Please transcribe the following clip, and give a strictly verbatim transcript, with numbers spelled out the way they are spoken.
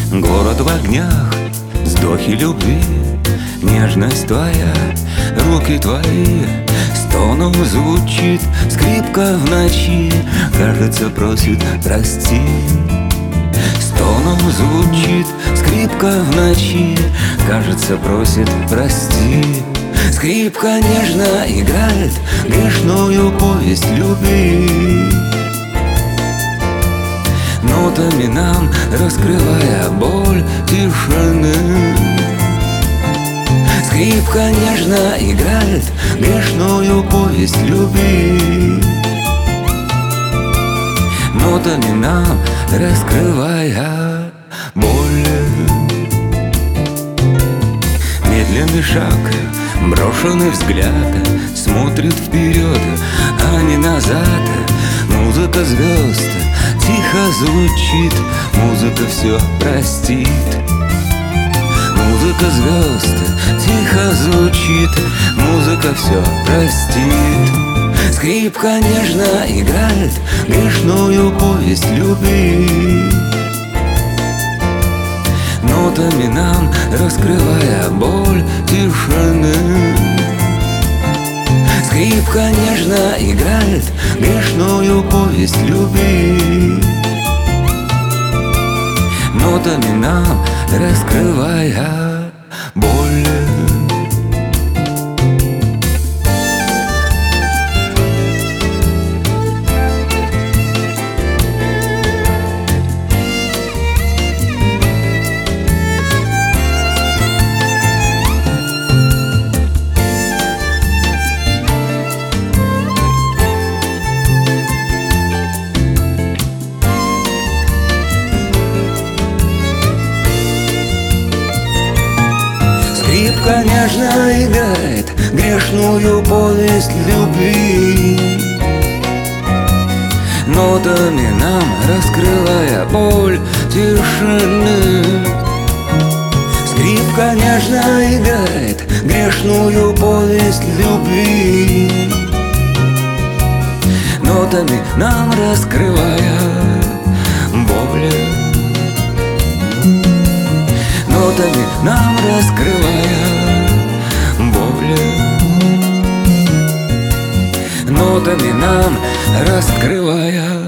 Город в огнях, вздохи любви, нежность твоя, руки твои. Стоном звучит скрипка в ночи, кажется, просит прости. Стоном звучит скрипка в ночи, кажется, просит прости. Скрипка нежно играет грешную повесть любви, нотами нам раскрывая боль тишины. Скрипка нежно играет грешную повесть любви, нотами нам раскрывая боль. Медленный шаг, брошенный взгляд смотрит вперед, а не назад. Музыка звезд тихо звучит, музыка все простит. Музыка звезд тихо звучит, музыка все простит. Скрипка нежно играет грешную повесть любви, нотами нам раскрывая боль тишины. Скрипка нежно играет грешную повесть любви, нотами нам раскрывая боль. Скрипка нежно играет грешную повесть любви, нотами нам раскрывая боль тишины. Скрипка нежно играет грешную повесть любви, нотами нам раскрывая боль, нотами нам раскрывая боль, нотами нам раскрывая